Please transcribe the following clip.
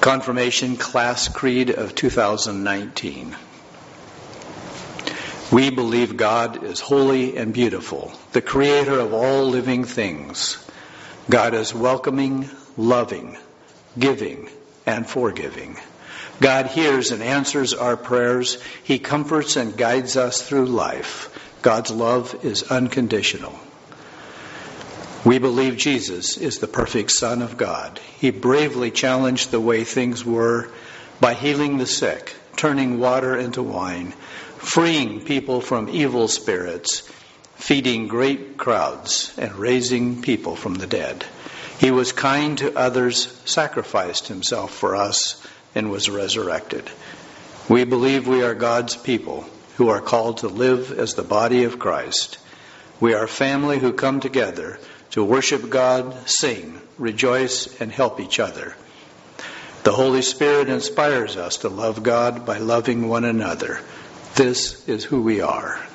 Confirmation Class Creed of 2019. We believe God is holy and beautiful, the creator of all living things. God is welcoming, loving, giving, and forgiving. God hears and answers our prayers. He comforts and guides us through life. God's love is unconditional. We believe Jesus is the perfect Son of God. He bravely challenged the way things were by healing the sick, turning water into wine, freeing people from evil spirits, feeding great crowds, and raising people from the dead. He was kind to others, sacrificed himself for us, and was resurrected. We believe we are God's people who are called to live as the body of Christ. We are family who come together to worship God, sing, rejoice, and help each other. The Holy Spirit inspires us to love God by loving one another. This is who we are.